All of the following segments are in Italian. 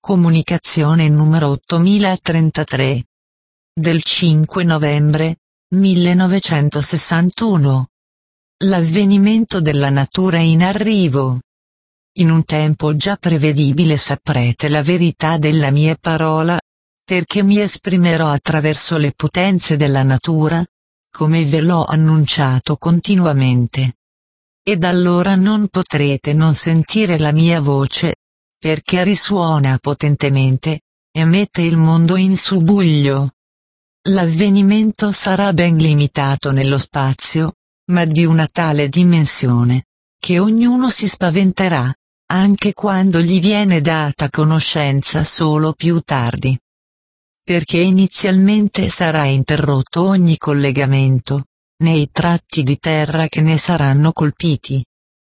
Comunicazione numero 8033. Del 5 novembre 1961. L'avvenimento della natura è in arrivo. In un tempo già prevedibile saprete la verità della mia parola, perché mi esprimerò attraverso le potenze della natura, come ve l'ho annunciato continuamente. Ed allora non potrete non sentire la mia voce, perché risuona potentemente, e mette il mondo in subbuglio. L'avvenimento sarà ben limitato nello spazio, ma di una tale dimensione, che ognuno si spaventerà, anche quando gli viene data conoscenza solo più tardi. Perché inizialmente sarà interrotto ogni collegamento, nei tratti di terra che ne saranno colpiti.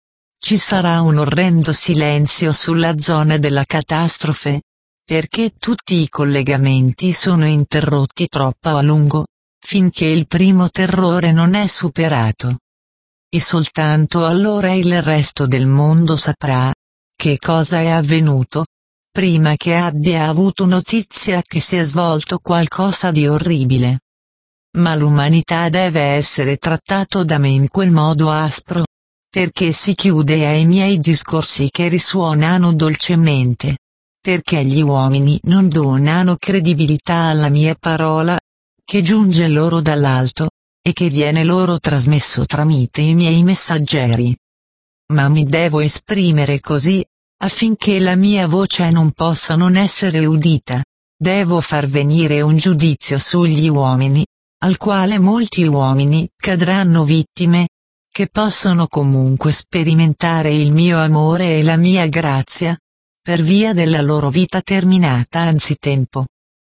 Ci sarà un orrendo silenzio sulla zona della catastrofe, perché tutti i collegamenti sono interrotti troppo a lungo, finché il primo terrore non è superato. E soltanto allora il resto del mondo saprà che cosa è avvenuto, prima che abbia avuto notizia che si è svolto qualcosa di orribile. Ma l'umanità deve essere trattato da me in quel modo aspro, perché si chiude ai miei discorsi che risuonano dolcemente, perché gli uomini non donano credibilità alla mia parola, che giunge loro dall'alto, e che viene loro trasmesso tramite i miei messaggeri. Ma mi devo esprimere così, affinché la mia voce non possa non essere udita. Devo far venire un giudizio sugli uomini, al quale molti uomini cadranno vittime, che possono comunque sperimentare il mio amore e la mia grazia, per via della loro vita terminata anzitempo.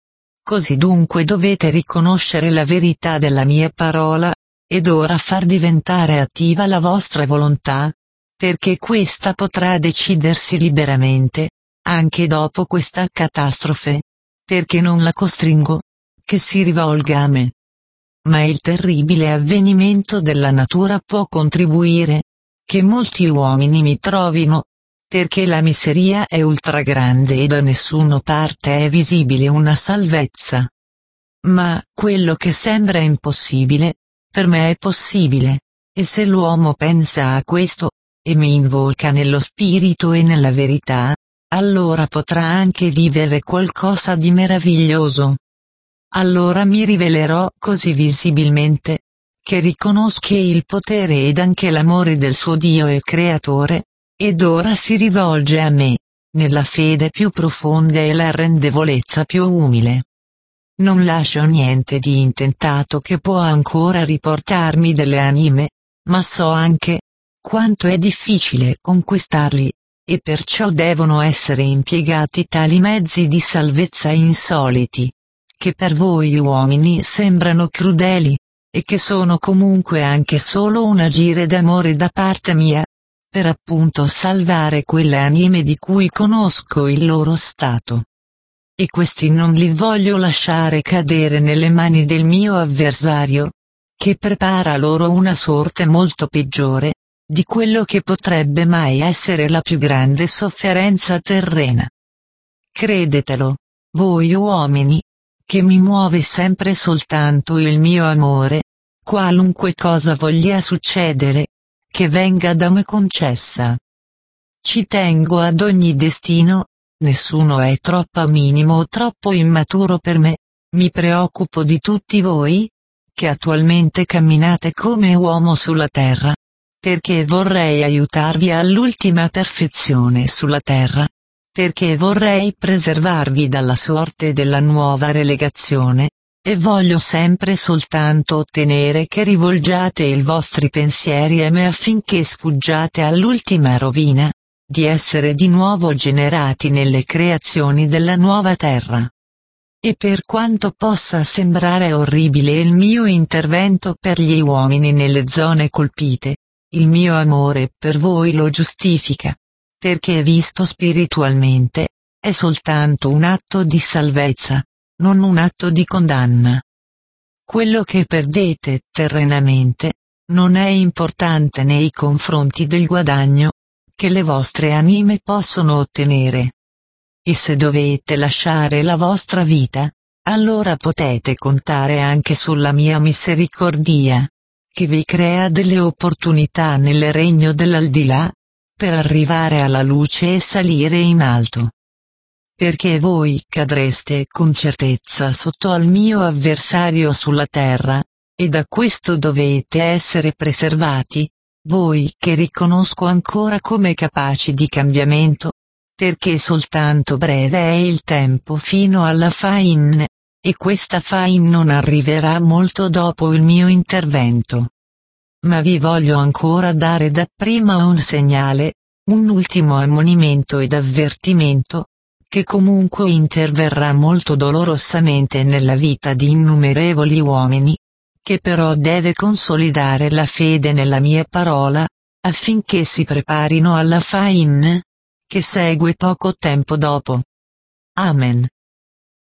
Così dunque dovete riconoscere la verità della mia parola, ed ora far diventare attiva la vostra volontà, perché questa potrà decidersi liberamente, anche dopo questa catastrofe, perché non la costringo, che si rivolga a me. Ma il terribile avvenimento della natura può contribuire, che molti uomini mi trovino, perché la miseria è ultragrande e da nessuna parte è visibile una salvezza. Ma quello che sembra impossibile, per me è possibile, e se l'uomo pensa a questo, e mi invoca nello spirito e nella verità, allora potrà anche vivere qualcosa di meraviglioso. Allora mi rivelerò così visibilmente, che riconosca il potere ed anche l'amore del suo Dio e Creatore, ed ora si rivolge a me, nella fede più profonda e la rendevolezza più umile. Non lascio niente di intentato che può ancora riportarmi delle anime, ma so anche quanto è difficile conquistarli, e perciò devono essere impiegati tali mezzi di salvezza insoliti, che per voi uomini sembrano crudeli, e che sono comunque anche solo un agire d'amore da parte mia, per appunto salvare quelle anime di cui conosco il loro stato. E questi non li voglio lasciare cadere nelle mani del mio avversario, che prepara loro una sorte molto peggiore, di quello che potrebbe mai essere la più grande sofferenza terrena. Credetelo, voi uomini, che mi muove sempre soltanto il mio amore, qualunque cosa voglia succedere, che venga da me concessa. Ci tengo ad ogni destino, nessuno è troppo minimo o troppo immaturo per me, mi preoccupo di tutti voi, che attualmente camminate come uomo sulla terra, perché vorrei aiutarvi all'ultima perfezione sulla terra, perché vorrei preservarvi dalla sorte della nuova relegazione, e voglio sempre soltanto ottenere che rivolgiate i vostri pensieri a me affinché sfuggiate all'ultima rovina, di essere di nuovo generati nelle creazioni della nuova terra. E per quanto possa sembrare orribile il mio intervento per gli uomini nelle zone colpite, il mio amore per voi lo giustifica, perché visto spiritualmente, è soltanto un atto di salvezza, non un atto di condanna. Quello che perdete terrenamente, non è importante nei confronti del guadagno che le vostre anime possono ottenere. e se dovete lasciare la vostra vita, allora potete contare anche sulla mia misericordia, che vi crea delle opportunità nel regno dell'aldilà, per arrivare alla luce e salire in alto. Perché voi cadreste con certezza sotto al mio avversario sulla terra, e da questo dovete essere preservati, voi che riconosco ancora come capaci di cambiamento, perché soltanto breve è il tempo fino alla fine, e questa fine non arriverà molto dopo il mio intervento. Ma vi voglio ancora dare dapprima un segnale, un ultimo ammonimento ed avvertimento, che comunque interverrà molto dolorosamente nella vita di innumerevoli uomini, che però deve consolidare la fede nella mia parola, affinché si preparino alla fine, che segue poco tempo dopo. Amen.